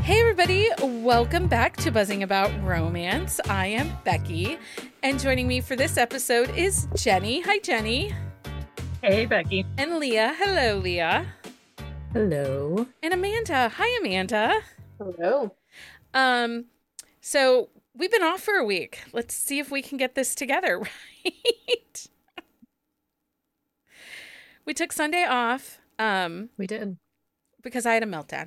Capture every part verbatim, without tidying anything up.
Hey everybody, welcome back to Buzzing About Romance. I am Becky, and joining me for this episode is Jenny. Hi Jenny. Hey Becky. And Leah. Hello Leah. Hello. And Amanda. Hi Amanda. Hello. Um, so we've been off for a week. Let's see if we can get this together, right? We took Sunday off. Um, we did. Because I had a meltdown.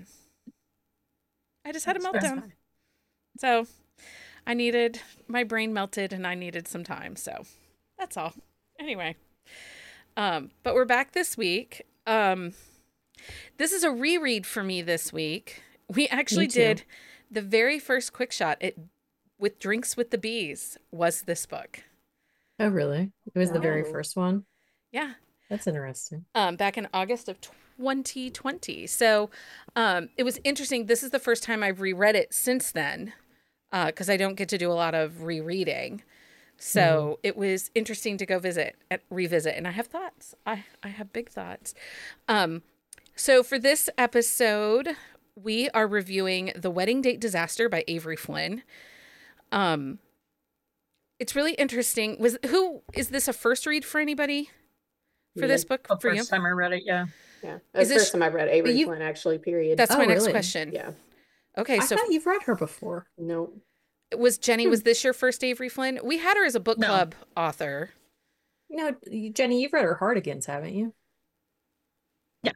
I just had a meltdown. So I needed, my brain melted and I needed some time. So that's all. Anyway. Um, but we're back this week. Um, this is a reread for me this week. We actually did the very first quick shot it with Drinks with the Bees was this book. Oh, really? It was Oh. the very first one? Yeah. That's interesting. Um, back in August of twenty twenty. So um, it was interesting. This is the first time I've reread it since then because uh, I don't get to do a lot of rereading. So mm-hmm. It was interesting to go visit, and revisit. And I have thoughts. I, I have big thoughts. Um, so for this episode, we are reviewing The Wedding Date Disaster by Avery Flynn. Um, it's really interesting. Was who is this a first read for anybody? For this book, oh, for first you? time I read it, yeah. Yeah, that's the first time I've read Avery you, Flynn, actually, period. That's oh, my next really? question. Yeah. Okay, I so... I thought you've read her before. No. Was Jenny, hmm. was this your first Avery Flynn? We had her as a book no. club author. No, Jenny, you've read her Hardigans, haven't you? Yeah.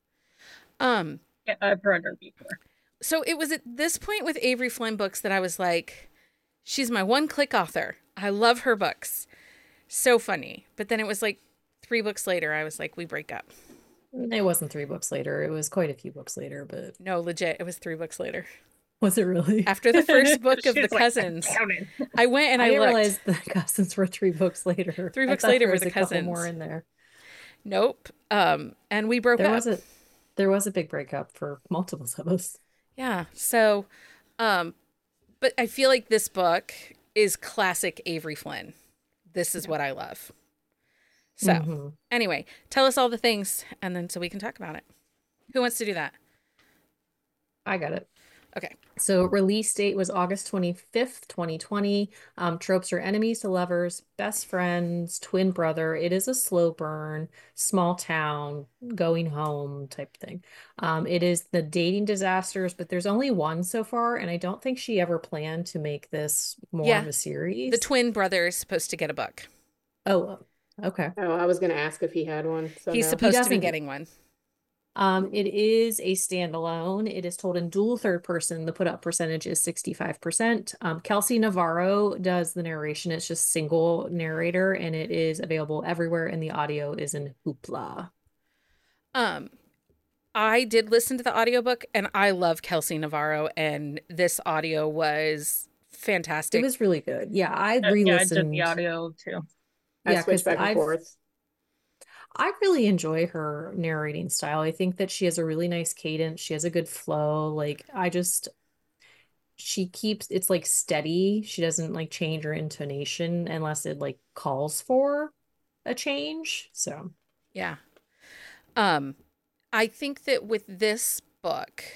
Um. Yeah, I've read her before. So it was at this point with Avery Flynn books that I was like, she's my one-click author. I love her books. So funny. But then it was like, three books later, I was like, we break up. It wasn't three books later. It was quite a few books later, but... No, legit. It was three books later. Was it really? After the first book of The like, Cousins. I went and I, I didn't looked. realize The Cousins were three books later. Three books later were The a couple Cousins. more in there. Nope. Um, and we broke there up. Was a, there was a big breakup for multiple of us. Yeah. So, um, but I feel like this book is classic Avery Flynn. This is yeah. what I love. So mm-hmm. anyway, tell us all the things and then so we can talk about it. Who wants to do that? I got it. Okay. So release date was August twenty-fifth, twenty twenty. Um, tropes are enemies to lovers, best friends, twin brother. It is a slow burn, small town, going home type thing. Um, it is the dating disasters, but there's only one so far. And I don't think she ever planned to make this more yeah. of a series. The twin brother is supposed to get a book. Oh, okay. Oh, I was going to ask if he had one. So He's no. supposed he to be getting one. Um, it is a standalone. It is told in dual third person. The put up percentage is sixty-five percent. Um, Kelsey Navarro does the narration. It's just single narrator and it is available everywhere. And the audio is in Hoopla. Um, I did listen to the audiobook and I love Kelsey Navarro and this audio was fantastic. It was really good. Yeah, I uh, re-listened. Yeah, I did the audio too. I yeah, switched back and I've, forth. I really enjoy her narrating style. I think that she has a really nice cadence. She has a good flow. Like, I just, she keeps, it's like steady. She doesn't like change her intonation unless it like calls for a change. So, yeah. Um, I think that with this book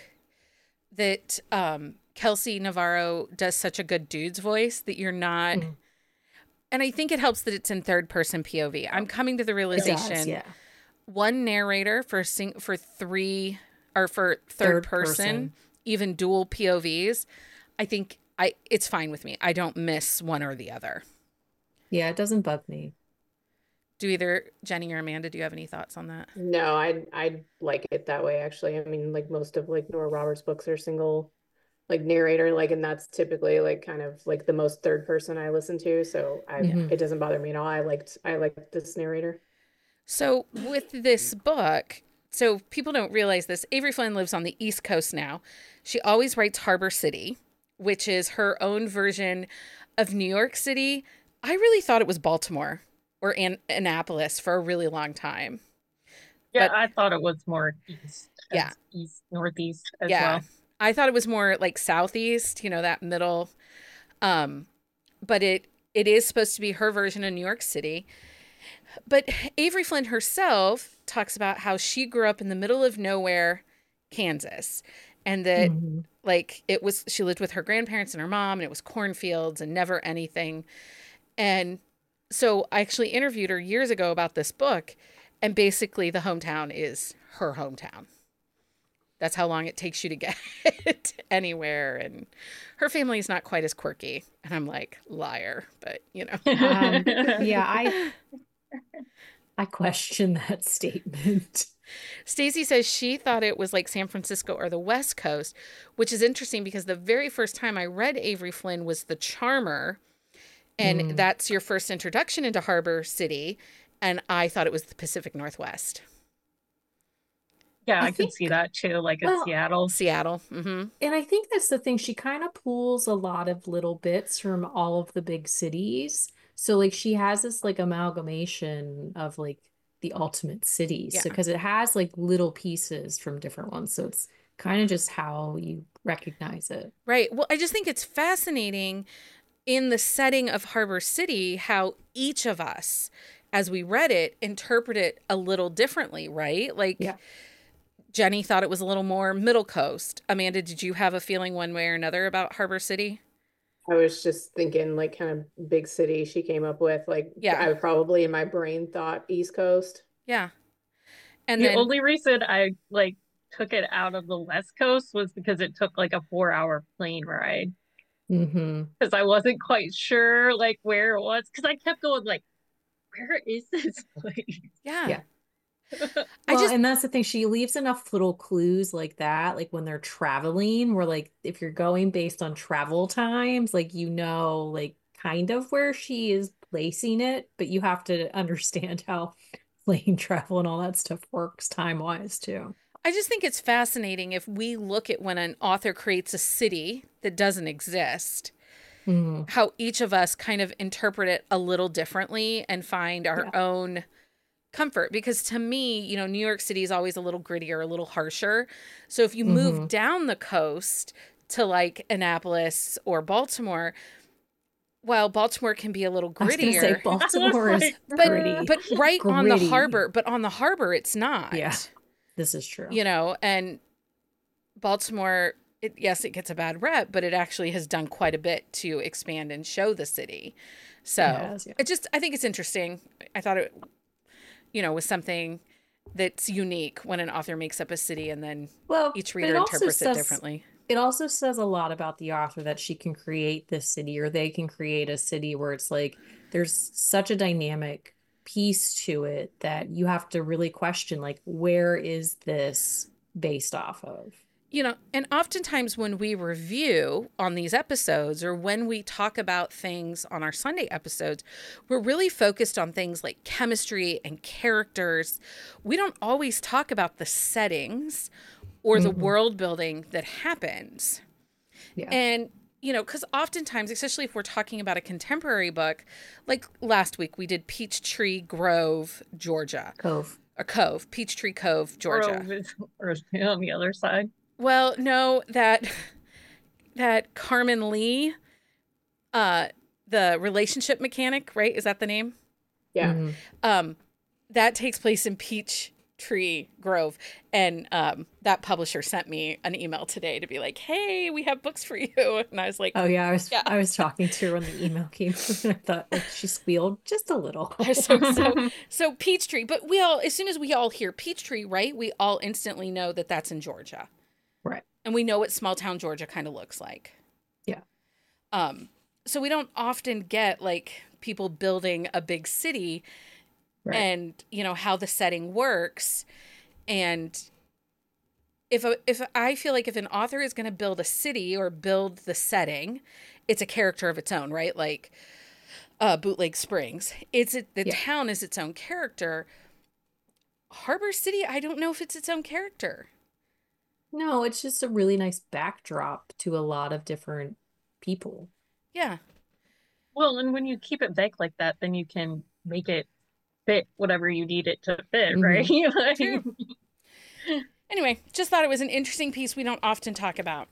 that um, Kelsey Navarro does such a good dude's voice that you're not... Mm. And I think it helps that it's in third person P O V. I'm coming to the realization, does, yeah. one narrator for sing for three or for third, third person, person, even dual P O Vs. I think I it's fine with me. I don't miss one or the other. Yeah, it doesn't bug me. Do either Jenny or Amanda, do you have any thoughts on that? No, I I like it that way, actually. I mean, like most of like Nora Roberts books are single like narrator, like, and that's typically like kind of like the most third person I listen to. So I, mm-hmm. it doesn't bother me at all. I liked, I liked this narrator. So with this book, so people don't realize this, Avery Flynn lives on the East Coast now. She always writes Harbor City, which is her own version of New York City. I really thought it was Baltimore or An- Annapolis for a really long time. Yeah, but, I thought it was more east. Yeah. East, northeast as yeah. well. I thought it was more like southeast, you know, that middle. Um, but it it is supposed to be her version of New York City. But Avery Flynn herself talks about how she grew up in the middle of nowhere, Kansas, and that mm-hmm. Like it was, she lived with her grandparents and her mom, and it was cornfields and never anything. And so I actually interviewed her years ago about this book, and basically the hometown is her hometown. That's how long it takes you to get anywhere. And her family is not quite as quirky. And I'm like, liar, but you know. Um, yeah, I I question that statement. Stacy says she thought it was like San Francisco or the West Coast, which is interesting because the very first time I read Avery Flynn was The Charmer. And mm. that's your first introduction into Harbor City. And I thought it was the Pacific Northwest. Yeah, I, I think, could see that too, like in well, Seattle. Seattle. Mm-hmm. And I think that's the thing. She kind of pulls a lot of little bits from all of the big cities. So like she has this like amalgamation of like the ultimate cities. Yeah. So because it has like little pieces from different ones. So it's kind of just how you recognize it. Right. Well, I just think it's fascinating in the setting of Harbor City, how each of us, as we read it, interpret it a little differently, right? Like, yeah. Jenny thought it was a little more middle coast. Amanda, did you have a feeling one way or another about Harbor City? I was just thinking like kind of big city she came up with. Like, yeah. I probably in my brain thought East Coast. Yeah. And the then, only reason I like took it out of the West Coast was because it took like a four hour plane ride. Mm-hmm. Because I wasn't quite sure like where it was. Because I kept going like, where is this place? Yeah. Yeah. I well, just, and that's the thing. She leaves enough little clues like that, like when they're traveling, where like if you're going based on travel times, like you know, like kind of where she is placing it, but you have to understand how plane travel and all that stuff works time wise too. I just think it's fascinating if we look at when an author creates a city that doesn't exist, mm-hmm. how each of us kind of interpret it a little differently and find our yeah. own comfort. Because to me, you know, New York City is always a little grittier, a little harsher. So if you mm-hmm. move down the coast to like Annapolis or Baltimore, while Baltimore can be a little grittier, I was gonna say Baltimore is but, gritty. but right gritty. on the harbor, but on the harbor, it's not. Yeah, this is true. You know, and Baltimore, it, yes, it gets a bad rep, but it actually has done quite a bit to expand and show the city. So it, has, yeah. it just, I think it's interesting. I thought it, you know, was something that's unique when an author makes up a city and then well, each reader interprets says, it differently. It also says a lot about the author that she can create this city, or they can create a city where it's like there's such a dynamic piece to it that you have to really question, like, where is this based off of? You know, and oftentimes when we review on these episodes or when we talk about things on our Sunday episodes, we're really focused on things like chemistry and characters. We don't always talk about the settings or mm-hmm. the world building that happens. Yeah. And, you know, because oftentimes, especially if we're talking about a contemporary book, like last week we did Peachtree Grove, Georgia. Cove. Or Cove, Peachtree Cove, Georgia. Or, or on the other side. Well, no, that that Carmen Lee, uh, the relationship mechanic, right? Is that the name? Yeah. Mm-hmm. Um, that takes place in Peachtree Grove, and um, that publisher sent me an email today to be like, "Hey, we have books for you," and I was like, "Oh yeah, I was yeah. I was talking to her when the email came through, and I thought like she squealed just a little." so, so, so Peachtree, but we all, as soon as we all hear Peachtree, right, we all instantly know that that's in Georgia. Right. And we know what small town Georgia kind of looks like. Yeah. Um, so we don't often get like people building a big city right. and, you know, how the setting works. And if, a, if I feel like if an author is going to build a city or build the setting, it's a character of its own, right? Like uh, Bootleg Springs. It's a, the yeah. town is its own character. Harbor City, I don't know if it's its own character. No, it's just a really nice backdrop to a lot of different people. Yeah. Well, and when you keep it vague like that, then you can make it fit whatever you need it to fit, mm-hmm. right? like... True. Anyway, just thought it was an interesting piece we don't often talk about.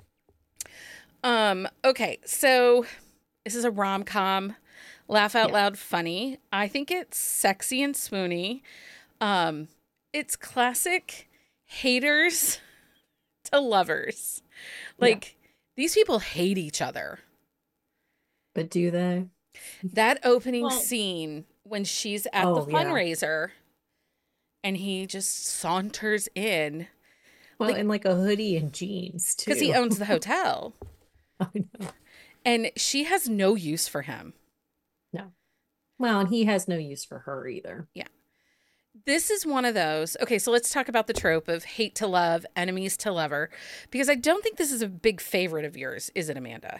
Um, okay, so this is a rom-com, laugh out yeah. loud funny. I think it's sexy and swoony. Um, it's classic haters to lovers. Like, yeah. These people hate each other. But do they? That opening well, scene when she's at oh, the fundraiser yeah. and he just saunters in. Well, like, in like a hoodie and jeans, too. Because he owns the hotel. I know. And she has no use for him. No. Well, and he has no use for her either. Yeah. This is one of those. Okay, so let's talk about the trope of hate to love, enemies to lover. Because I don't think this is a big favorite of yours, is it, Amanda?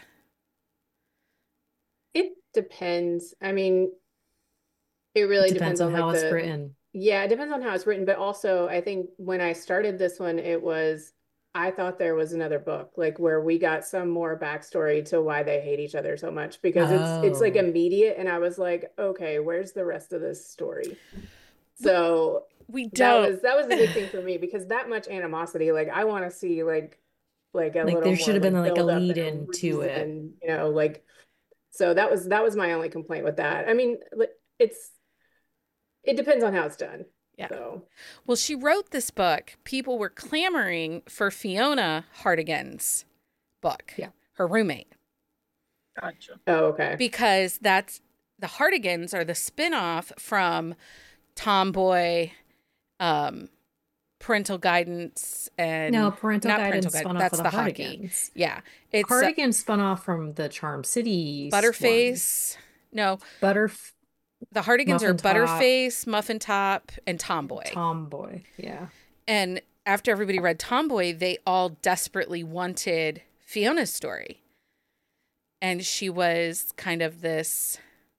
It depends. I mean, it really it depends, depends on, on how like, it's the, written. Yeah, it depends on how it's written. But also, I think when I started this one, it was, I thought there was another book, like where we got some more backstory to why they hate each other so much, because oh. it's it's like immediate. And I was like, okay, where's the rest of this story? So we don't. That was, that was the big thing for me, because that much animosity, like I want to see like, like a like little there more, should have like, been like a lead in into it. And, you know, like, so that was, that was my only complaint with that. I mean, it's, it depends on how it's done. Yeah. So. Well, she wrote this book. People were clamoring for Fiona Hartigan's book. Yeah. Her roommate. Gotcha. Oh, okay. Because that's, the Hartigans are the spinoff from Tomboy, um, Parental Guidance, and no parental not guidance parental spun guidance. off That's of the, the Hartigans. Yeah, it's Hartigan uh, spun off from the Charm City. Butterface. One. No, Butter. The Hartigans Muffin are Top, Butterface, Muffin Top, and Tomboy. Tomboy, yeah. And after everybody read Tomboy, they all desperately wanted Fiona's story. And she was kind of this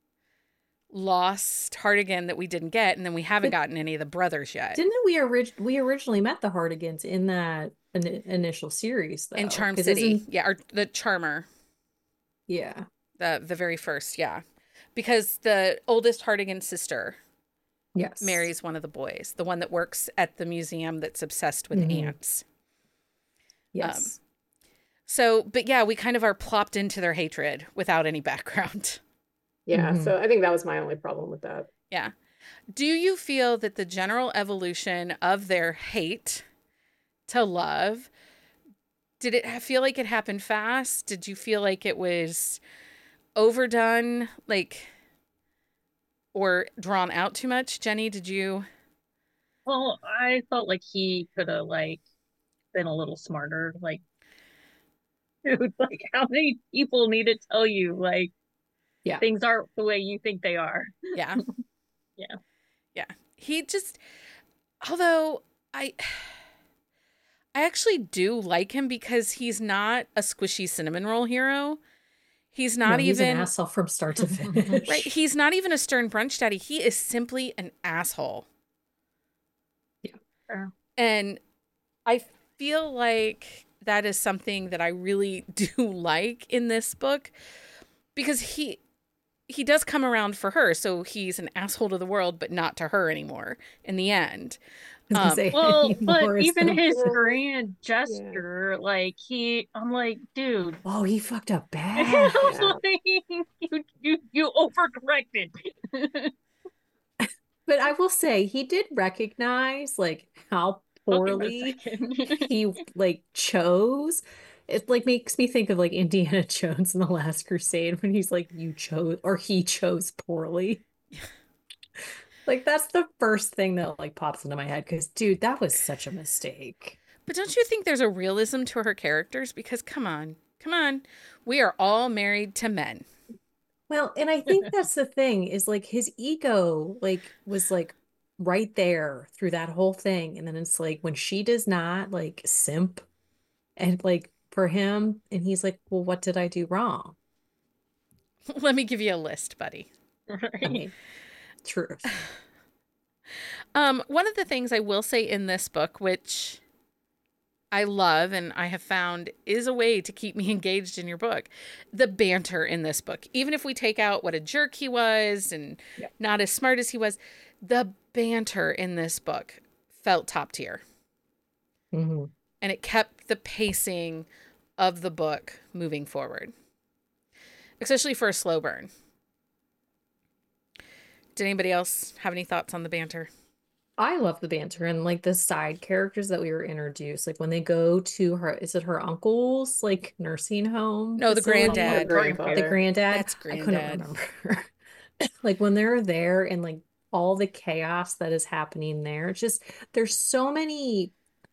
lost Hartigan that we didn't get, and then we haven't but gotten any of the brothers yet. Didn't we orig- we originally met the Hartigans in that in- initial series, though? In Charm City. Yeah, or the Charmer. Yeah. The the very first, yeah. Because the oldest Hartigan sister yes. marries one of the boys, the one that works at the museum that's obsessed with mm-hmm. ants. Yes. Um, so, but yeah, we kind of are plopped into their hatred without any background. Yeah, mm-hmm. so I think that was my only problem with that. Yeah. Do you feel that the general evolution of their hate to love, did it feel like it happened fast? Did you feel like it was overdone, like, or drawn out too much? Jenny, did you? Well, I felt like he could have, like, been a little smarter. Like, dude, like, how many people need to tell you, like, yeah, things aren't the way you think they are? Yeah. Yeah. Yeah. He just, although I, I actually do like him because he's not a squishy cinnamon roll hero. He's not no, he's even an asshole from start to finish. Right. He's not even a stern brunch daddy. He is simply an asshole. Yeah. Sure. And I feel like that is something that I really do like in this book, because he he does come around for her. So he's an asshole to the world, but not to her anymore in the end. Um, well, but even his grand gesture, yeah. like he, I'm like, dude. Oh, he fucked up bad. I was like, you, you, you overcorrected. But I will say, he did recognize like how poorly he like chose. It like makes me think of like Indiana Jones in The Last Crusade when he's like, you chose, or he chose poorly. Like, that's the first thing that, like, pops into my head. Because, dude, that was such a mistake. But don't you think there's a realism to her characters? Because, come on. Come on. We are all married to men. Well, and I think that's the thing. Is, like, his ego, like, was, like, right there through that whole thing. And then it's, like, when she does not, like, simp. And, like, for him. And he's like, well, what did I do wrong? Let me give you a list, buddy. Right. I mean, truth. Um, one of the things I will say in this book, which I love and I have found is a way to keep me engaged in your book, the banter in this book. Even if we take out what a jerk he was and yeah. not as smart as he was, the banter in this book felt top tier. Mm-hmm. And it kept the pacing of the book moving forward, especially for a slow burn. Did anybody else have any thoughts on the banter? I love the banter and like the side characters that we were introduced. Like when they go to her, is it her uncle's like nursing home No, the facility? Her granddad. The grandfather. granddad. That's I couldn't granddad. remember. Like when they're there and like all the chaos that is happening there. It's just there's so many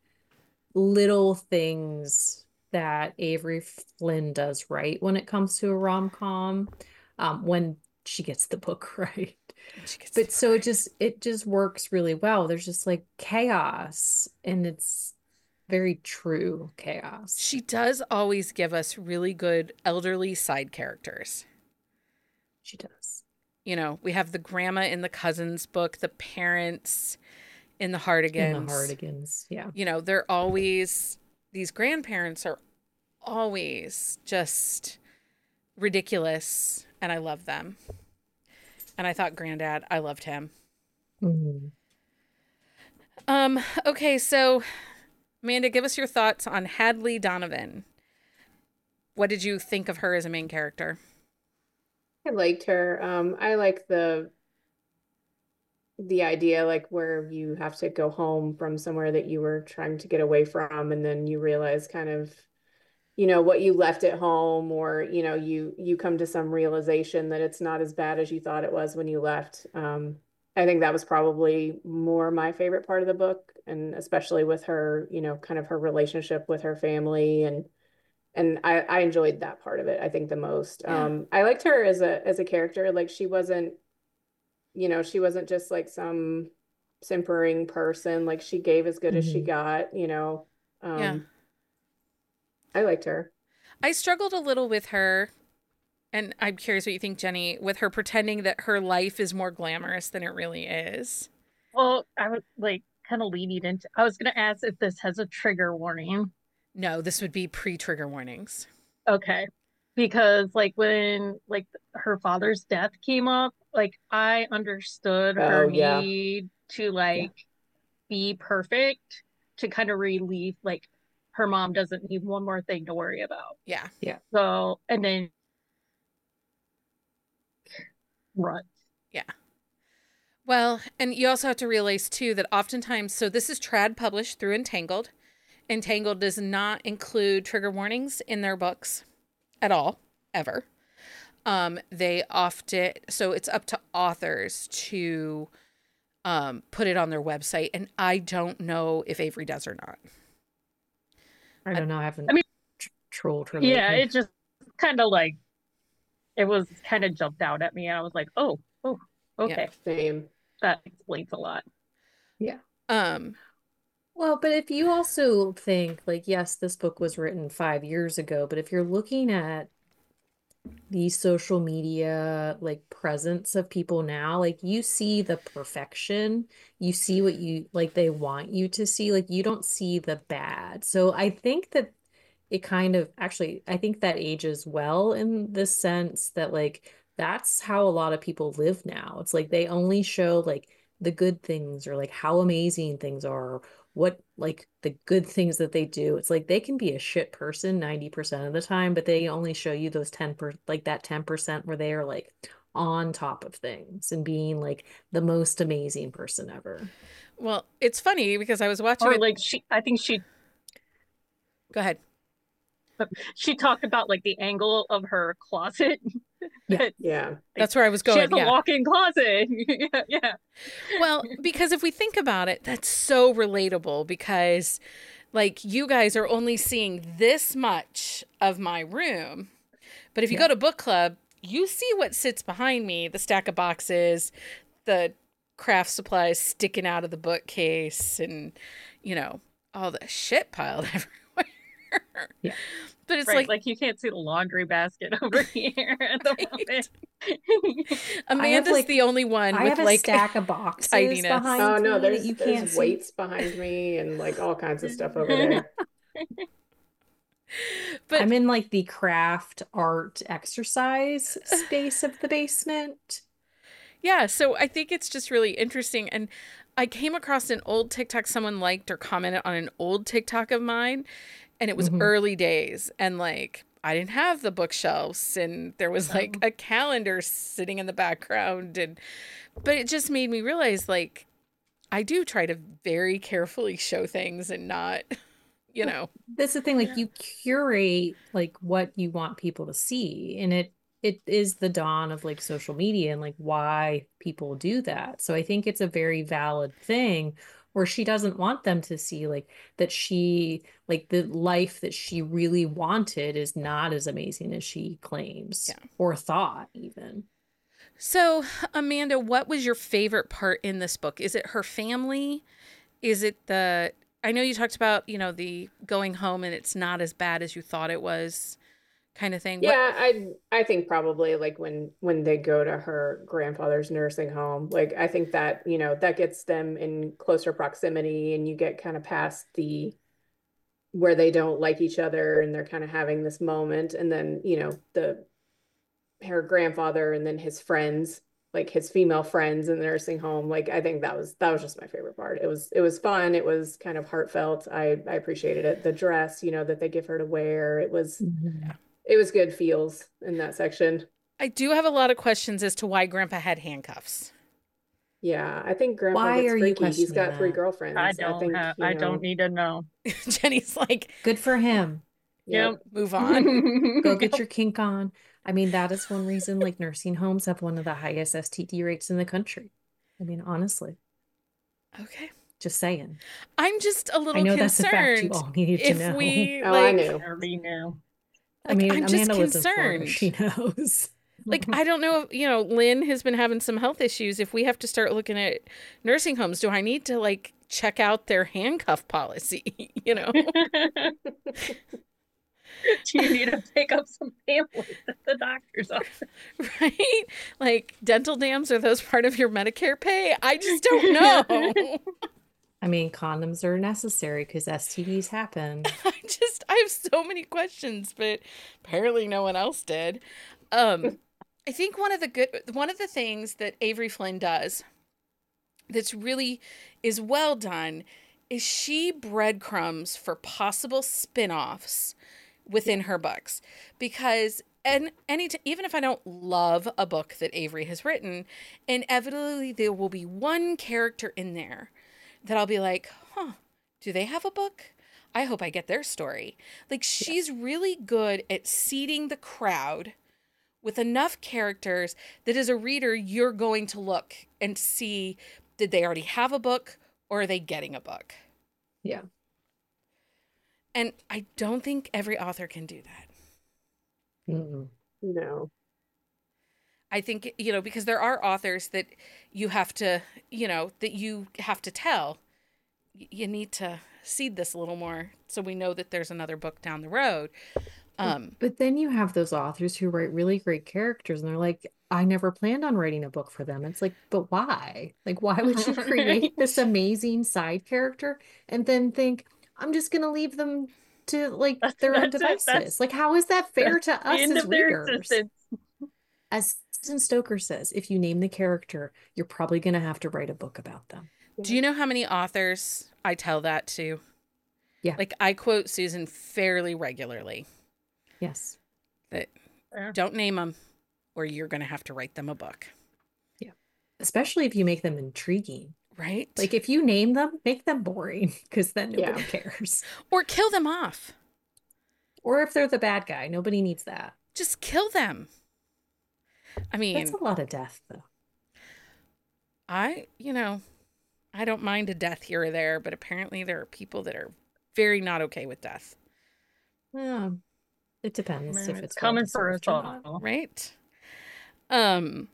little things that Avery Flynn does right when it comes to a rom-com. Um, when she gets the book right. She gets But the so book it right. just it just works really well. There's just like chaos and it's very true chaos. She does always give us really good elderly side characters. She does. You know, we have the grandma in the Cousins book, the parents in the Hardigans. In the Hardigans, yeah. You know, they're always, these grandparents are always just ridiculous, and I love them. And I thought Granddad, I loved him. Mhm. Um, okay, so Amanda, give us your thoughts on Hadley Donovan. What did you think of her as a main character? I liked her. Um, I like the the idea like where you have to go home from somewhere that you were trying to get away from, and then you realize kind of, you know, what you left at home, or, you know, you you come to some realization that it's not as bad as you thought it was when you left. Um, I think that was probably more my favorite part of the book, and especially with her, you know, kind of her relationship with her family, and and I, I enjoyed that part of it, I think, the most. Yeah. Um, I liked her as a as a character. Like she wasn't, you know, she wasn't just like some simpering person. Like she gave as good as she Mhm. got, you know. Yeah. Um, I liked her. I struggled a little with her, and I'm curious what you think, Jenny, with her pretending that her life is more glamorous than it really is. Well, I was like kind of leading into, I was going to ask if this has a trigger warning. No, this would be pre-trigger warnings. Okay. Because like when like her father's death came up, like I understood her Oh, yeah. need to like be perfect to kind of relieve like her mom doesn't need one more thing to worry about. Yeah. So, and then run. Yeah. Well, and you also have to realize too that oftentimes, so this is trad published through Entangled. Entangled does not include trigger warnings in their books at all, ever. Um, they often, so it's up to authors to um, put it on their website. And I don't know if Avery does or not. I don't know. I haven't I mean, tr- trolled her Yeah, lately. it just kind of like it was kind of jumped out at me, and I was like, oh, oh, okay, Same. that explains a lot. Yeah. Um, Well, but if you also think like, yes, this book was written five years ago, but if you're looking at the social media like presence of people now, like you see the perfection, you see what you like they want you to see, like you don't see the bad. So I think that it kind of actually, I think that ages well in the sense that like that's how a lot of people live now. It's like they only show like the good things or like how amazing things are, or what like the good things that they do. It's like they can be a shit person ninety percent of the time, but they only show you those ten per like that ten percent where they are like on top of things and being like the most amazing person ever. well, it's funny because I was watching Or it. like she, I think she Go ahead. she talked about like the angle of her closet. Yeah. Yeah. That's where I was She has going. a Yeah. walk-in closet. yeah, yeah. Well, because if we think about it, that's so relatable because like you guys are only seeing this much of my room. But if you Yeah. go to book club, you see what sits behind me, the stack of boxes, the craft supplies sticking out of the bookcase, and you know, all the shit piled everywhere. Yeah. But it's Right, like, like you can't see the laundry basket over here at the moment. Amanda's like- the only one I with have a like stack of boxes tidiness. behind Oh no, me there's that you there's can't see. weights behind me and like all kinds of stuff over there. But I'm in like the craft art exercise space of the basement. yeah, so I think it's just really interesting. And I came across an old TikTok someone liked or commented on an old TikTok of mine, and it was Mhm. early days. And like, I didn't have the bookshelves, and there was like a calendar sitting in the background. And, but it just made me realize like, I do try to very carefully show things and not, you know. That's the thing, like Yeah. you curate like what you want people to see, and it it is the dawn of like social media and like why people do that. So I think it's a very valid thing where she doesn't want them to see like that she like the life that she really wanted is not as amazing as she claims Yeah. or thought even. So, Amanda, what was your favorite part in this book? Is it her family? Is it the, I know you talked about, you know, the going home and it's not as bad as you thought it was kind of thing. What, Yeah, I I think probably like when when they go to her grandfather's nursing home, like I think that, you know, that gets them in closer proximity and you get kind of past the where they don't like each other and they're kind of having this moment and then, you know, the her grandfather and then his friends, like his female friends in the nursing home, like I think that was that was just my favorite part. It was it was fun, it was kind of heartfelt. I I appreciated it. The dress, you know, that they give her to wear, it was Mhm. it was good feels in that section. I do have a lot of questions as to why Grandpa had handcuffs. Yeah, I think grandpa Why gets are you freaky. He's questioning got three that? girlfriends. I I don't think, have, you I don't know, need to know. Jenny's like, Good for him. yep. move on. Go get your kink on. I mean, that is one reason like nursing homes have one of the highest S T D rates in the country. I mean, honestly, Okay. just saying. I'm just a I little know that's a fact you concerned all needed to if know. we, Oh, I like, knew. I already knew. I like, mean, I'm just Amanda lives in Florida. concerned. She knows. Like, I don't know if, you know, Lynn has been having some health issues. If we have to start looking at nursing homes, do I need to, like, check out their handcuff policy? You know? Do you need to pick up some pamphlets at the doctor's office? Right? Like, dental dams, are those part of your Medicare pay? I just don't know. I mean, condoms are necessary because S T Ds happen. I just, I have so many questions, but apparently no one else did. Um, I think one of the good, one of the things that Avery Flynn does that's really is well done is she breadcrumbs for possible spin-offs within her books, because and any t- even if I don't love a book that Avery has written, inevitably there will be one character in there that I'll be like, huh, do they have a book? I hope I get their story. Like, she's really good at seeding the crowd with enough characters that as a reader, you're going to look and see, did they already have a book or are they getting a book? Yeah. And I don't think every author can do that. Mm-mm. No. I think, you know, because there are authors that you have to, you know, that you have to tell, y- you need to seed this a little more so we know that there's another book down the road. Um, But then you have those authors who write really great characters and they're like, I never planned on writing a book for them. It's like, but why? Like, why would you create this amazing side character and then think, I'm just going to leave them to like That's, their own that's it. devices? That's, Like, how is that fair that's to the us end as of their readers? existence. As Susan Stoker says, if you name the character, you're probably going to have to write a book about them. do you know how many authors I tell that to? Yeah. Like, I quote Susan fairly regularly. Yes. That Yeah. don't name them or you're going to have to write them a book. Especially if you make them intriguing. Right? Like, if you name them, make them boring because then nobody Yeah. cares. Or kill them off. Or if they're the bad guy, nobody needs that. Just kill them. I mean, That's a lot of death, though. I, you know, I don't mind a death here or there, but apparently there are people that are very not okay with death. Yeah, it depends Man, if it's it's coming for us well-deserved or not. all. Right? Um,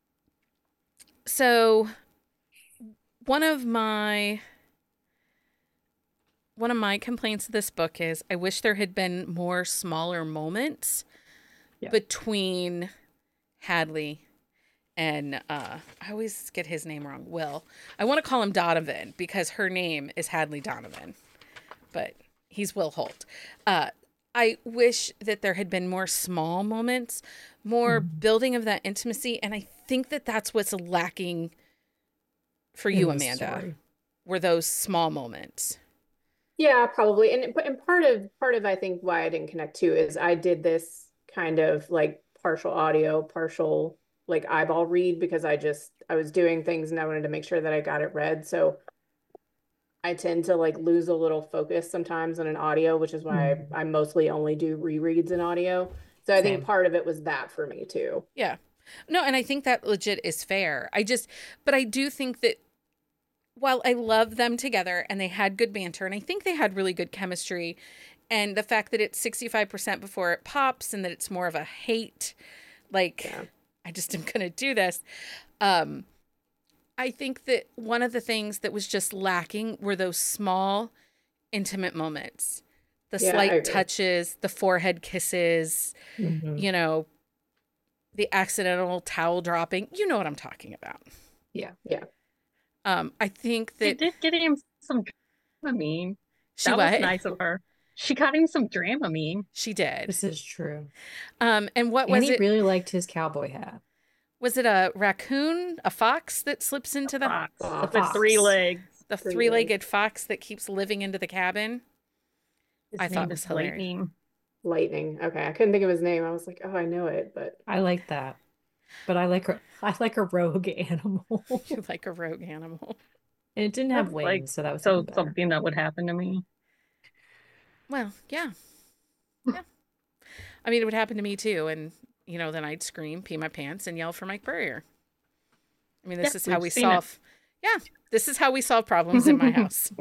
so one of my one of my complaints of this book is I wish there had been more smaller moments Yeah. between Hadley and uh I always get his name wrong. Will. I want to call him Donovan because her name is Hadley Donovan, but he's Will Holt. Uh I wish that there had been more small moments, more Mhm. building of that intimacy, and I think that that's what's lacking for In you, this Amanda, story. were those small moments. Yeah, probably. And and part of part of I think why I didn't connect too is I did this kind of like partial audio, partial like eyeball read because I just I was doing things and I wanted to make sure that I got it read. So I tend to like lose a little focus sometimes in an audio, which is why Mm. I, I mostly only do rereads in audio. So I think Same. part of it was that for me too. Yeah. No, and I think that legit is fair. I just, but I do think that while I love them together and they had good banter and I think they had really good chemistry, and the fact that it's sixty-five percent before it pops and that it's more of a hate, like, Yeah. I just am going to do this. Um, I think that one of the things that was just lacking were those small, intimate moments. The Yeah, I slight agree. touches, the forehead kisses, Mhm. you know, the accidental towel dropping. You know what I'm talking about. Yeah. Yeah. Um, I think She that did get him some Dramamine. she That what? was nice of her. She got him some Dramamine. She did. This is true. Um, and what And was he it? really liked his cowboy hat. Was it a raccoon, a fox that slips into the Fox Fox. with three Fox. legs. the Three three-legged fox that keeps living into the cabin? His I name thought is was hilarious. Lightning. Lightning. Okay. I couldn't think of his name. I was like, oh, I know it, but I like that. But I like a, I like a rogue animal. You like a rogue animal. And it didn't have That's wings, like so that was so even better. something that would happen to me. Well, yeah. Yeah. I mean, it would happen to me too. And, you know, then I'd scream, pee my pants, and yell for Mike Burrier. I mean, this Yeah, is how we've we seen it. solve. Yeah, this is how we solve problems in my house.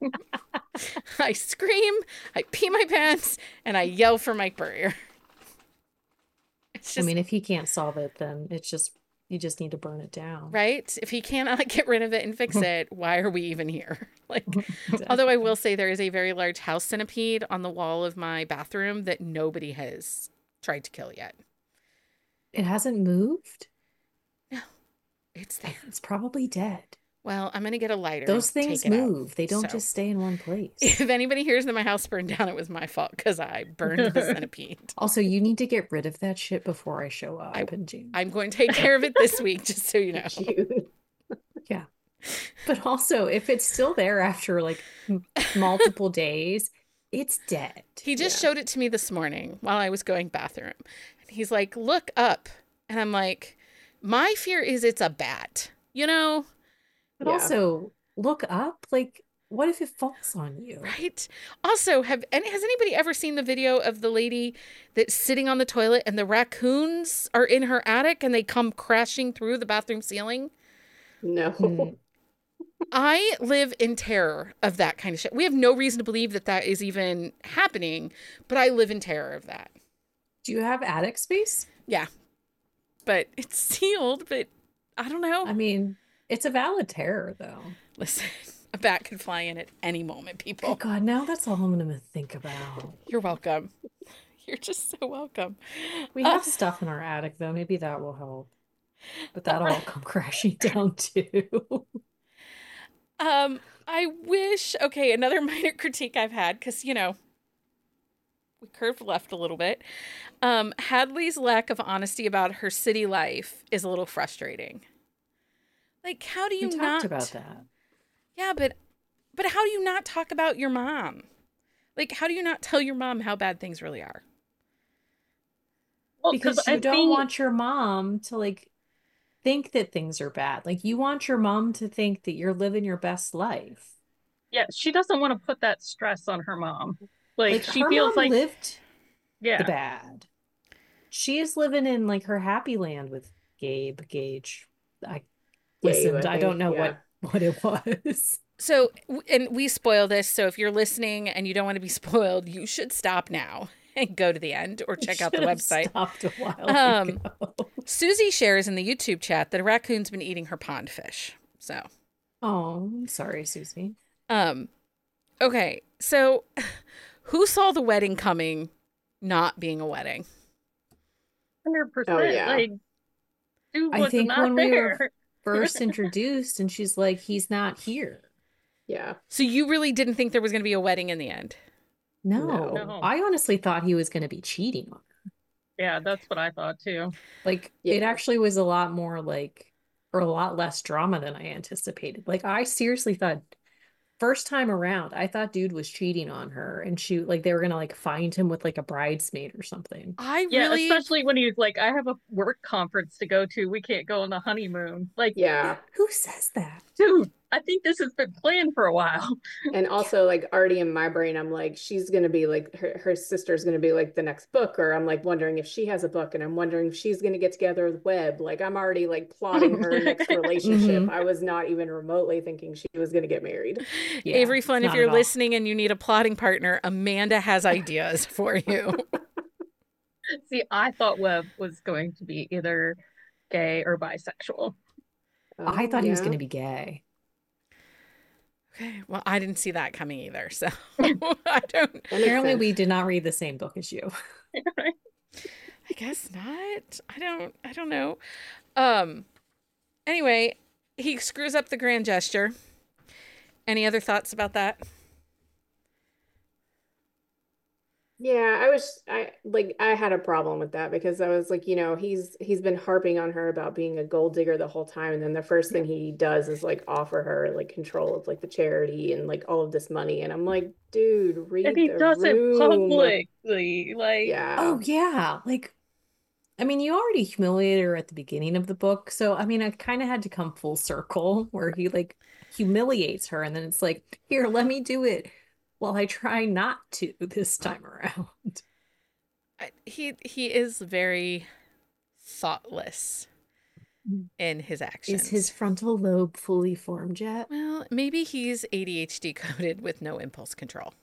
I scream, I pee my pants, and I yell for Mike Burrier. It's I just, mean, if he can't solve it, then it's just you just need to burn it down. right? If he cannot get rid of it and fix it, why are we even here? Like, Exactly. although I will say there is a very large house centipede on the wall of my bathroom that nobody has tried to kill yet. It hasn't moved. It's there. It's probably dead. Well, I'm going to get a lighter. Those and things take it out. move. They don't So, just stay in one place. if anybody hears that my house burned down, it was my fault because I burned the centipede. Also, you need to get rid of that shit before I show up I- in June. I'm going to take care of it this week, just so you know. cute. Yeah. But also, if it's still there after like m- multiple days, it's dead. He just Yeah. showed it to me this morning while I was going bathroom. And he's like, look up. And I'm like, my fear is it's a bat, you know? But Yeah. also, look up. Like, what if it falls on you? Right? Also, have any, has anybody ever seen the video of the lady that's sitting on the toilet and the raccoons are in her attic and they come crashing through the bathroom ceiling? No. Mm. I live in terror of that kind of shit. We have no reason to believe that that is even happening, but I live in terror of that. Do you have attic space? Yeah. But it's sealed, but I don't know. I mean, it's a valid terror, though. Listen, a bat could fly in at any moment, people. Oh God, now that's all I'm gonna think about. You're welcome. You're just so welcome. We Uh, have stuff in our attic, though. Maybe that will help. But that'll all come crashing down too. Um, I wish, okay, another minor critique I've had, because, you know, we curved left a little bit. Um, Hadley's lack of honesty about her city life is a little frustrating. Like, how do you We not talked about that. Yeah, but but how do you not talk about your mom? Like, how do you not tell your mom how bad things really are? Well, Because 'cause you I don't think want your mom to like think that things are bad. Like you want your mom to think that you're living your best life. yeah, she doesn't want to put that stress on her mom. Like, Like she her feels mom like lived yeah. the bad. She is living in like her happy land with Gabe, Gage. I Gabe, listened. I I don't think, know yeah. what what it was. So, w- and we spoil this. So if you're listening and you don't want to be spoiled, you should stop now and go to the end or check out the Should have website. Stopped a while Um, ago. Susie shares in the YouTube chat that a raccoon's been eating her pond fish. So, Oh, I'm sorry, Susie. um, okay. So who saw the wedding coming not being a wedding? Hundred percent. Oh, yeah. Like, dude I was think not when we there. were first introduced, and she's like, "He's not here." Yeah. So you really didn't think there was going to be a wedding in the end? No, No. I honestly thought he was going to be cheating on her. Yeah, that's what I thought too. Like, it Yeah. actually was a lot more like, or a lot less drama than I anticipated. Like, I seriously thought, first time around, I thought dude was cheating on her, and she like they were gonna like find him with like a bridesmaid or something. I Yeah, really, especially when he's like, I have a work conference to go to. We can't go on the honeymoon. Like, Yeah. Who says that? dude, I think this has been planned for a while. And also, like, already in my brain, I'm like, she's gonna be like, her, her sister's gonna be like the next book, or I'm like wondering if she has a book, and I'm wondering if she's gonna get together with Webb. Like, I'm already like plotting her next relationship. Mhm. I was not even remotely thinking she was gonna get married. Yeah, Avery Flynn, if not you're at all. listening and you need a plotting partner, Amanda has ideas for you. See, I thought Webb was going to be either gay or bisexual. I Oh, thought he was yeah. going to be gay. Okay, well, I didn't see that coming either, so I don't. That makes Apparently, sense. we did not read the same book as you. I guess not. I don't. I don't know. Um. Anyway, he screws up the grand gesture. Any other thoughts about that? Yeah, I was I like I had a problem with that because I was like, you know, he's he's been harping on her about being a gold digger the whole time, and then the first thing he does is like offer her like control of like the charity and like all of this money, and I'm like, dude, read And he the does it room. publicly. Like, Yeah. Oh, yeah. Like, I mean, you already humiliated her at the beginning of the book. So, I mean, it kind of had to come full circle where he like humiliates her. And then it's like, here, let me do it while I try not to this time around. I- He he is very thoughtless in his actions. Is his frontal lobe fully formed yet? Well, maybe he's A D H D coded with no impulse control.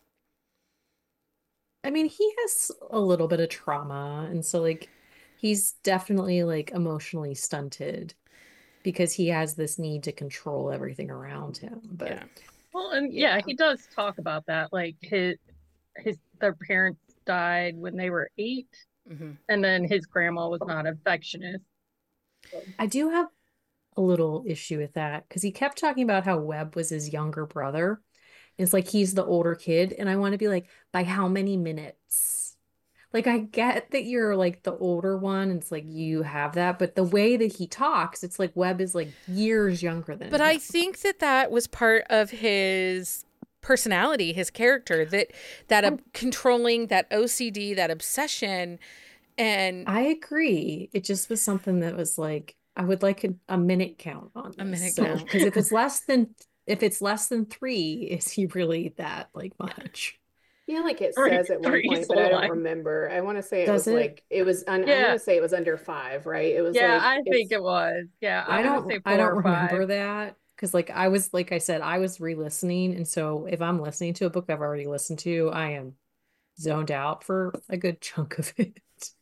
I mean, he has a little bit of trauma. And so, like, he's definitely like emotionally stunted because he has this need to control everything around him. But Yeah. well, and yeah, Yeah. he does talk about that. Like his his their parents died when they were eight, hmm and then his grandma was not affectionate. I do have a little issue with that because he kept talking about how Webb was his younger brother. It's like he's the older kid, and I want to be like, by how many minutes? Like, I get that you're like the older one, and it's like you have that, but the way that he talks, it's like Webb is like years younger than But him. I think that that was part of his personality, his character, that that uh, controlling, that O C D, that obsession, and I agree. It just was something that was like, I would like a, a minute count on A this. minute So, count. because if it's less than if it's less than three, is he really that like much? I feel like it Three- says at one three's point, a but I don't lot. remember. I want to say it Does was it? like it was un, I Yeah. want to say it was under five, right? It was Yeah, like I think it's it was. Yeah, I I would don't say I four don't or five. remember that because like I was like I said, I was re-listening, and so if I'm listening to a book I've already listened to, I am zoned out for a good chunk of it.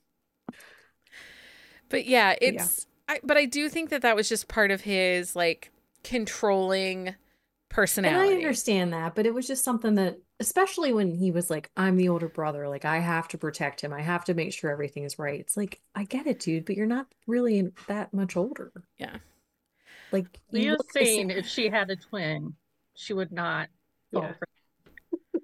but yeah, Yeah. it's. I, but I do think that that was just part of his like controlling And personality. I understand that, but it was just something that, especially when he was like, I'm the older brother, like I have to protect him. I have to make sure everything is right. It's like, I get it, dude, but you're not really that much older. Yeah. Like you Leah's look the saying same. if she had a twin, she would not fall Yeah. for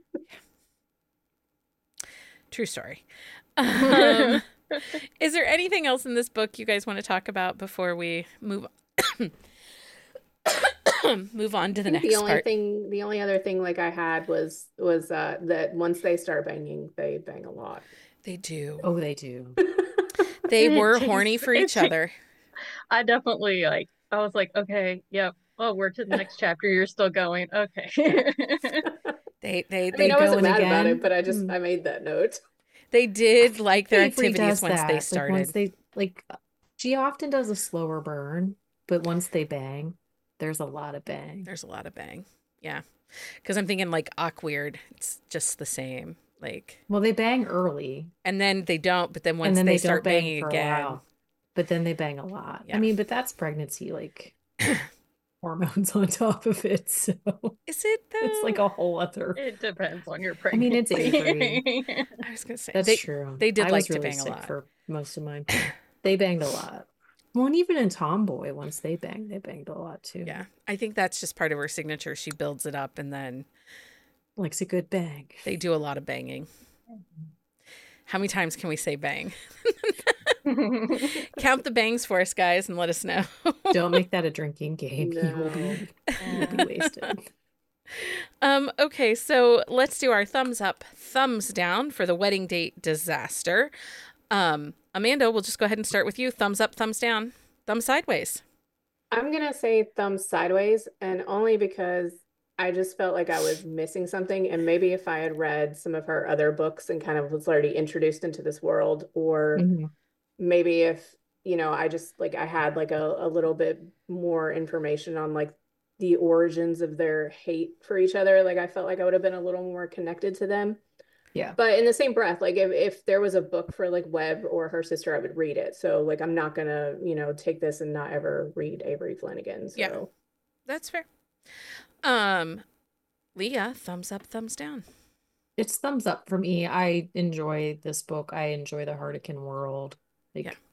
True story. Um, is there anything else in this book you guys want to talk about before we move move on to the I think next the only part? thing, the only other thing like I had was was uh that once they start banging, they bang a lot. They do. Oh, they do. They It were takes- horny for it each takes- other. I definitely like. I was like, okay, yep. Oh, we're to the next chapter. You're still going. Okay. They they I they mean, I wasn't going mad about again? it, but I just Hmm. I made that note. they did like their Avery activities does once that. they Like started. once they like she often does a slower burn, but once they bang, there's a lot of bang. There's a lot of bang. Yeah. Because I'm thinking like awkward. It's just the same. Like, Well, they bang early, and then they don't, but then once and then they, they start don't bang banging for a again, while, but then they bang a lot. Yeah. I mean, but that's pregnancy, like hormones on top of it. So is it though? it's like a whole other. It depends on your I mean, it's pregnancy. I was gonna say That's they, true. they did I like was to really bang a sick lot. for most of mine. They banged a lot. Well, and even in Tomboy, once they banged, they banged a lot too. Yeah, I think that's just part of her signature. She builds it up, and then Likes a good bang. they do a lot of banging. How many times can we say bang? Count the bangs for us, guys, and let us know. Don't make that a drinking game. You will be, you will be wasted. Um, okay, so let's do our thumbs up, thumbs down for the wedding date disaster. Um, Amanda, we'll just go ahead and start with you. Thumbs up, thumbs down, thumbs sideways. I'm gonna say Thumbs Sideways, and only because I just felt like I was missing something. And maybe if I had read some of her other books and kind of was already introduced into this world, or Mhm. maybe if, you know, I just like I had like a, a little bit more information on like the origins of their hate for each other. Like I felt like I would have been a little more connected to them. Yeah. But in the same breath, like if, if there was a book for like Webb or her sister, I would read it. So like I'm not gonna, you know, take this and not ever read Avery Flanagan. So Yeah. That's fair. Um, Leah, thumbs up, thumbs down. It's thumbs up for me. I enjoy this book. I enjoy the Hardican world. Like, Yeah.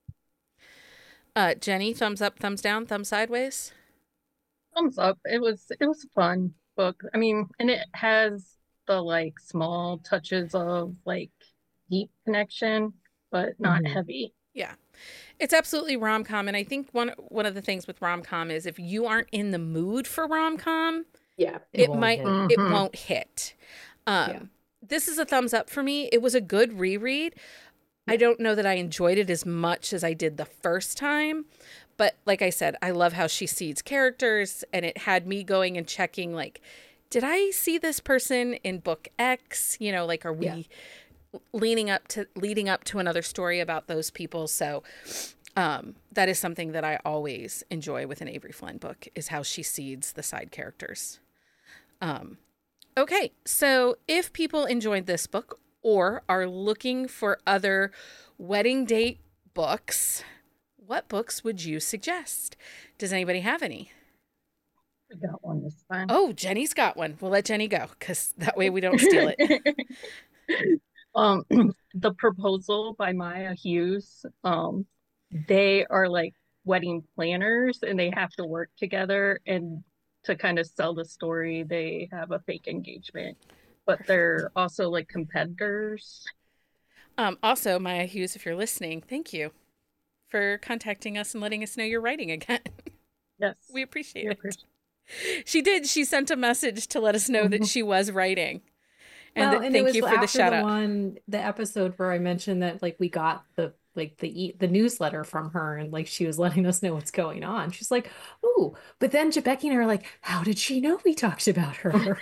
Uh, Jenny, thumbs up, thumbs down, thumbs sideways. Thumbs up. It was it was a fun book. I mean, and it has the like small touches of like deep connection, but not Mhm. heavy. Yeah. It's absolutely rom-com, and I think one one of the things with rom-com is if you aren't in the mood for rom-com, yeah. It it won't might hit. it Mhm. won't hit. Um Yeah. This is a thumbs up for me. It was a good reread. I don't know that I enjoyed it as much as I did the first time, but like I said, I love how she seeds characters, and it had me going and checking like, did I see this person in book X? You know, like are we Yeah. leaning up to leading up to another story about those people? So um that is something that I always enjoy with an Avery Flynn book, is how she seeds the side characters. Um okay, so if people enjoyed this book or are looking for other wedding date books, what books would you suggest? Does anybody have any? I got one this time. Oh, Jenny's got one. We'll let Jenny go because that way we don't steal it. um, The Proposal by Maya Hughes. Um, they are like wedding planners, and they have to work together, and to kind of sell the story, they have a fake engagement, but they're also like competitors. Um, also, Maya Hughes, if you're listening, thank you for contacting us and letting us know you're writing again. Yes, We appreciate we it. appreciate- She did. She sent a message to let us know that she was writing. And Well, that, and it thank was you for the after shout the out. one, the episode where I mentioned that like we got the like the e the newsletter from her, and like she was letting us know what's going on. She's like, "Ooh," but then Becky and I are like, "How did she know we talked about her?"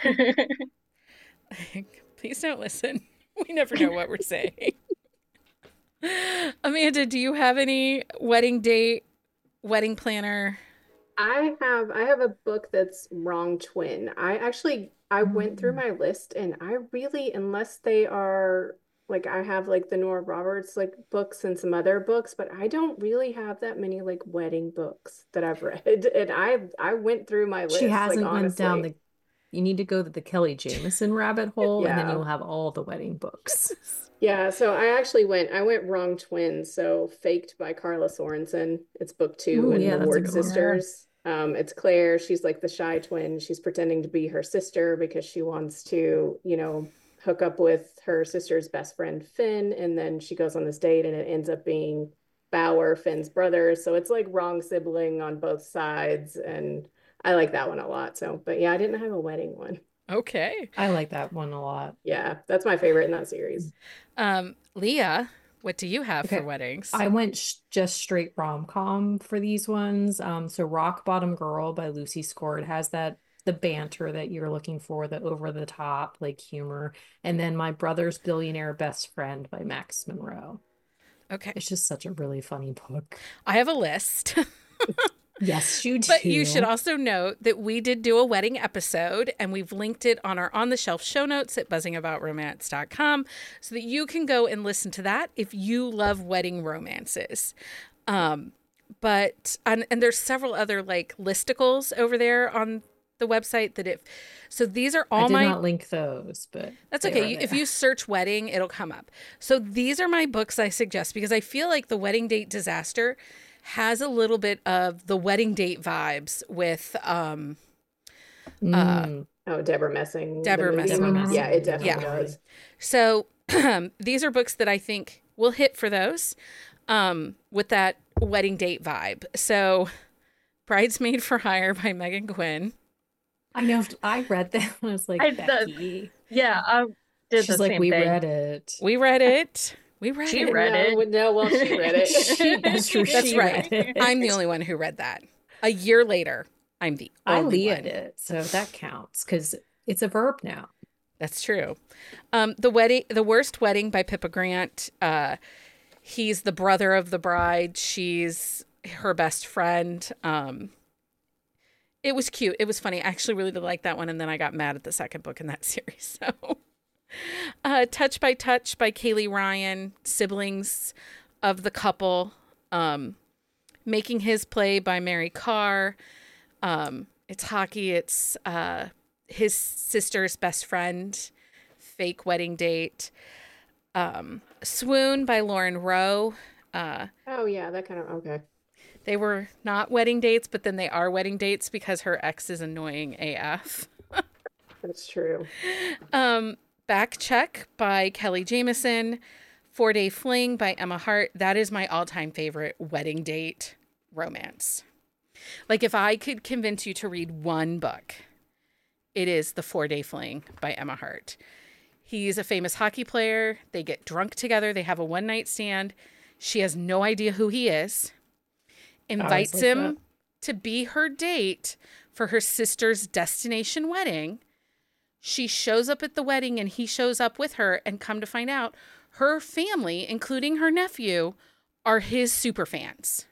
Please don't listen. We never know what we're saying. Amanda, do you have any wedding date, wedding planner? I have I have a book that's Wrong Twin. I actually I went through my list, and I really, unless they are like I have like the Nora Roberts like books and some other books, but I don't really have that many like wedding books that I've read. And I I went through my She list, like hasn't went down honestly. the. You need to go to the Kelly Jameson rabbit hole, and then Yeah. you'll have all the wedding books. Yeah, so I actually went I went Wrong Twin, so Faked by Carla Sorensen. It's book two Ooh, in yeah, the that's a Ward good one. sisters. Um, it's Claire. She's like the shy twin. She's pretending to be her sister because she wants to, you know, hook up with her sister's best friend Finn, and then she goes on this date and it ends up being Bauer, Finn's brother. So it's like wrong sibling on both sides, and I like that one a lot. So, but yeah, I didn't have a wedding one. Okay. I like that one a lot. Yeah, that's my favorite in that series. Um, Leah, what do you have Okay. for weddings? I went sh just straight rom-com for these ones. Um, so Rock Bottom Girl by Lucy Score has that the banter that you're looking for, the over the top like humor, and then My Brother's Billionaire Best Friend by Max Monroe. Okay. It's just such a really funny book. I have a list. Yes, you do. But you should also note that we did do a wedding episode, and we've linked it on our on the shelf show notes at buzzing about romance dot com so that you can go and listen to that if you love wedding romances. Um, but and, and there's several other like listicles over there on the website that if so these are I all did my not link those, but that's they okay. are You- If there. you search wedding, it'll come up. So these are my books I suggest because I feel like The Wedding Date Disaster has a little bit of the wedding date vibes with um Mm. Oh, Deborah Messing. the Deborah movie. Messing. Deborah Messing. Yeah, it definitely Yeah. does. so these are books that I think will hit for those um with that wedding date vibe. So Bridesmaid for Hire by Megan Quinn. I know. I read that and I was like, I- the- Becky. Yeah, I did She's the like, same we thing. read it. We read it. We read She it. read no, it. No, well, she read it. She, that's true. That's she right. read it. I'm the only one who read that. A year later, I'm the I only lead one. it, so that counts because it's a verb now. That's true. Um, the wedding, the worst wedding by Pippa Grant. Uh, he's the brother of the bride. She's her best friend. Um, it was cute. It was funny. I actually really did like that one, and then I got mad at the second book in that series. So, uh, Touch by Touch by Kaylee Ryan, siblings of the couple. Um, Making His Play by Mary Carr. Um, it's hockey. It's uh, his sister's best friend. Fake wedding date. Um, Swoon by Lauren Rowe. Uh, oh yeah, that kind of okay. They were not wedding dates, but then they are wedding dates because her ex is annoying A F. That's true. Um, Back Check by Kelly Jamieson. Four Day Fling by Emma Hart. That is my all-time favorite wedding date romance. Like, if I could convince you to read one book, it is The Four Day Fling by Emma Hart. He's a famous hockey player. They get drunk together. They have a one-night stand. She has no idea who he is. Invites like him that. to be her date for her sister's destination wedding. She shows up at the wedding and he shows up with her, and come to find out, her family, including her nephew, are his super fans.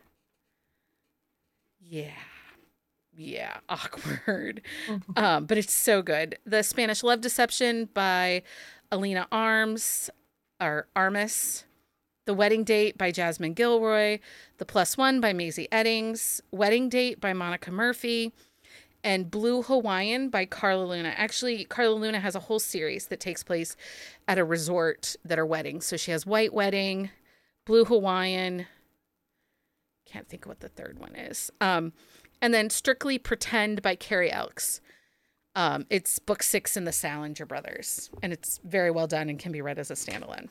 Yeah. Yeah. Awkward. Um, but it's so good. The Spanish Love Deception by Alina Arms or Armas. The Wedding Date by Jasmine Gilroy. The Plus One by Maisie Eddings. Wedding Date by Monica Murphy. And Blue Hawaiian by Carla Luna. Actually, Carla Luna has a whole series that takes place at a resort that are weddings. So she has White Wedding, Blue Hawaiian. Can't think of what the third one is. Um, and then Strictly Pretend by Carrie Elks. Um, it's book six in the Salinger Brothers. And it's very well done and can be read as a standalone.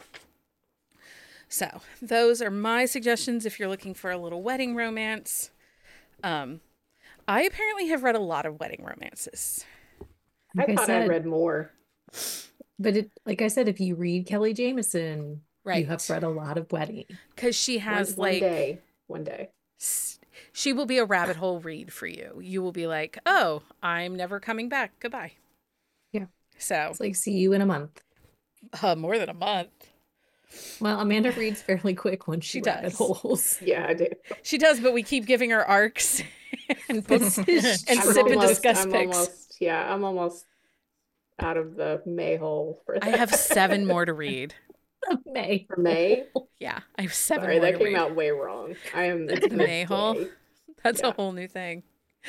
So those are my suggestions if you're looking for a little wedding romance. Um, I apparently have read a lot of wedding romances. Like I I thought said, I read more. But it, like I said, if you read Kelly Jamieson, Right. you have read a lot of wedding. Because she has one, one like... day. One day. s- She will be a rabbit hole read for you. You will be like, oh, I'm never coming back. Goodbye. Yeah. So, It's like, see you in a month. uh, more than a month. Well, Amanda reads fairly quick when she, She rabbit does. holes. Yeah, I do. She does, but we keep giving her arcs and books and This is sip true. and almost, discuss I'm picks. almost, yeah, I'm almost out of the May hole for that. I have seven more to read. May. For May? Yeah, I have seven Sorry, more that to came read. out way wrong. I am it's The May hole? May. That's a Yeah. whole new thing.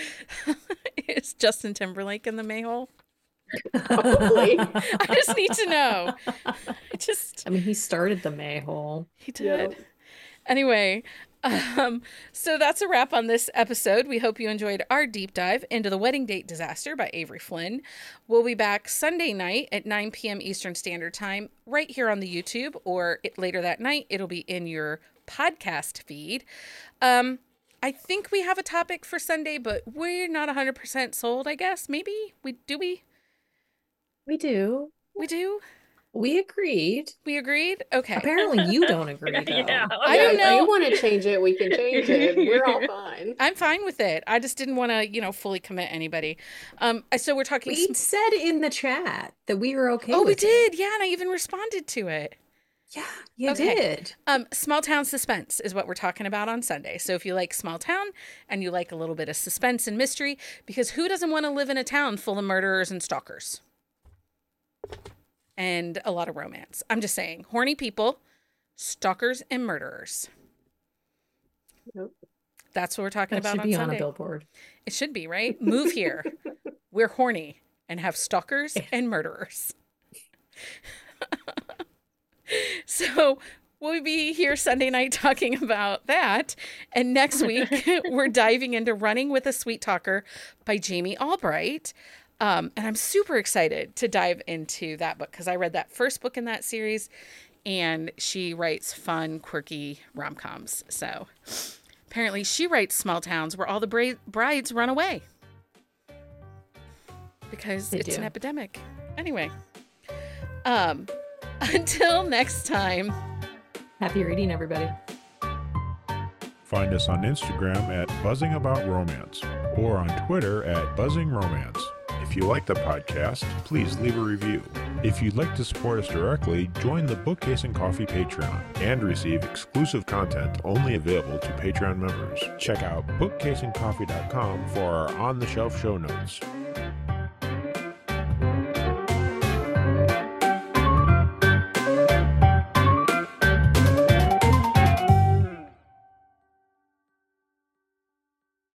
Is Justin Timberlake in the Mayhole? Probably. I just need to know. I just I mean, he started the May hole. he did. Yeah. Anyway, um, so that's a wrap on this episode. We hope you enjoyed our deep dive into The Wedding Date Disaster by Avery Flynn. We'll be back Sunday night at nine p.m. Eastern Standard Time right here on the YouTube, or it, later that night, it'll be in your podcast feed. Um, I think we have a topic for Sunday, but we're not one hundred percent sold, I guess. Maybe we do we? We do. We do? We agreed. We agreed? Okay. Apparently, you don't agree, though. Yeah. I don't Yeah, If know. you want to change it, we can change it. We're all fine. I'm fine with it. I just didn't want to, you know, fully commit anybody. Um, so we're talking. We said in the chat that we were okay Oh, we with it. did. Yeah, and I even responded to it. Yeah, you Okay. did. Um, small town suspense is what we're talking about on Sunday. So if you like small town and you like a little bit of suspense and mystery, because who doesn't want to live in a town full of murderers and stalkers? And a lot of romance. I'm just saying, horny people, stalkers, and murderers. Nope. That's what we're talking That about should on be Sunday. on a billboard. It should be, right? Move here. We're horny and have stalkers and murderers. So we'll be here Sunday night talking about that. And next week, we're diving into Running with a Sweet Talker by Jamie Albright. Um, and I'm super excited to dive into that book because I read that first book in that series, and she writes fun, quirky rom-coms. So apparently she writes small towns where all the bra- brides run away because They it's do. an epidemic. Anyway, um, until next time. Happy reading, everybody. Find us on Instagram at Buzzing About Romance or on Twitter at Buzzing Romance. If you like the podcast, please leave a review. If you'd like to support us directly, join the Bookcase and Coffee Patreon and receive exclusive content only available to Patreon members. Check out bookcase and coffee dot com for our on-the-shelf show notes.